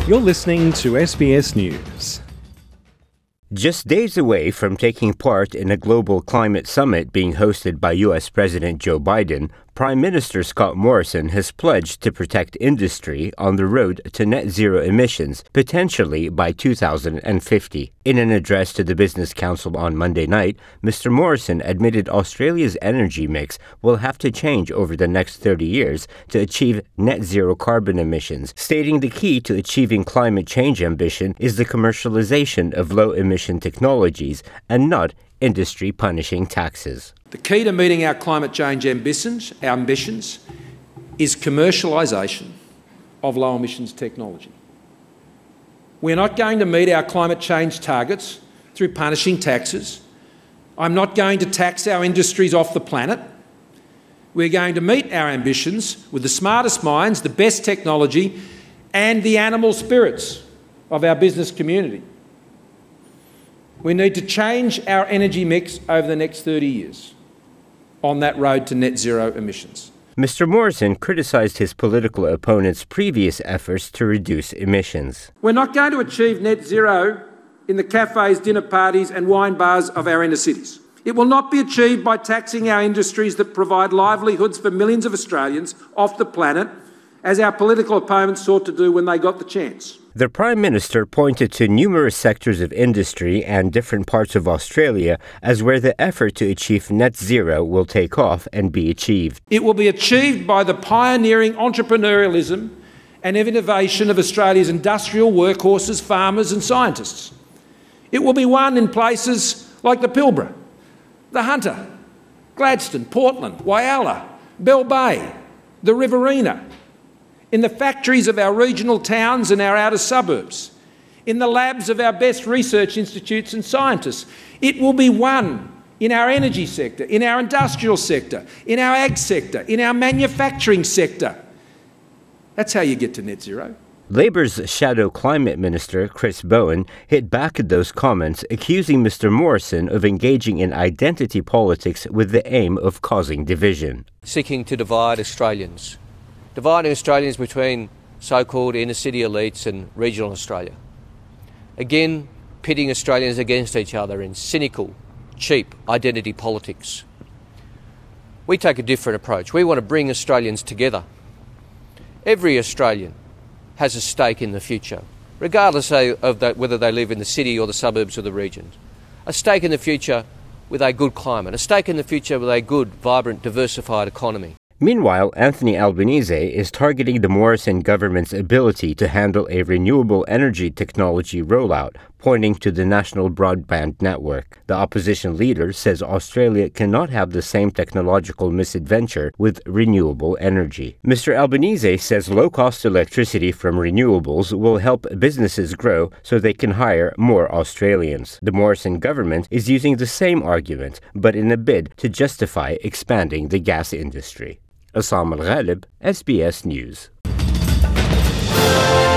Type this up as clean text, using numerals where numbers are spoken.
You're listening to SBS News. Just days away from taking part in a global climate summit being hosted by U.S. President Joe Biden, Prime Minister Scott Morrison has pledged to protect industry on the road to net zero emissions, potentially by 2050. In an address to the Business Council on Monday night, Mr. Morrison admitted Australia's energy mix will have to change over the next 30 years to achieve net zero carbon emissions, stating the key to achieving climate change ambition is the commercialization of low-emission technologies and not industry punishing taxes. The key to meeting our climate change ambitions is commercialisation of low emissions technology. We're not going to meet our climate change targets through punishing taxes. I'm not going to tax our industries off the planet. We're going to meet our ambitions with the smartest minds, the best technology, and the animal spirits of our business community. We need to change our energy mix over the next 30 years on that road to net zero emissions. Mr. Morrison criticised his political opponent's previous efforts to reduce emissions. We're not going to achieve net zero in the cafes, dinner parties and wine bars of our inner cities. It will not be achieved by taxing our industries that provide livelihoods for millions of Australians off the planet, as our political opponents sought to do when they got the chance. The Prime Minister pointed to numerous sectors of industry and different parts of Australia as where the effort to achieve net zero will take off and be achieved. It will be achieved by the pioneering entrepreneurialism and innovation of Australia's industrial workhorses, farmers and scientists. It will be won in places like the Pilbara, the Hunter, Gladstone, Portland, Whyalla, Bell Bay, the Riverina, in the factories of our regional towns and our outer suburbs, in the labs of our best research institutes and scientists. It will be won in our energy sector, in our industrial sector, in our ag sector, in our manufacturing sector. That's how you get to net zero. Labor's shadow climate minister, Chris Bowen, hit back at those comments, accusing Mr. Morrison of engaging in identity politics with the aim of causing division. Seeking to divide Australians. Dividing Australians between so-called inner-city elites and regional Australia. Again, pitting Australians against each other in cynical, cheap identity politics. We take a different approach. We want to bring Australians together. Every Australian has a stake in the future, regardless of whether they live in the city or the suburbs or the regions. A stake in the future with a good climate. A stake in the future with a good, vibrant, diversified economy. Meanwhile, Anthony Albanese is targeting the Morrison government's ability to handle a renewable energy technology rollout, pointing to the National Broadband Network. The opposition leader says Australia cannot have the same technological misadventure with renewable energy. Mr. Albanese says low-cost electricity from renewables will help businesses grow so they can hire more Australians. The Morrison government is using the same argument, but in a bid to justify expanding the gas industry. Assam Al-Ghalib, SBS News.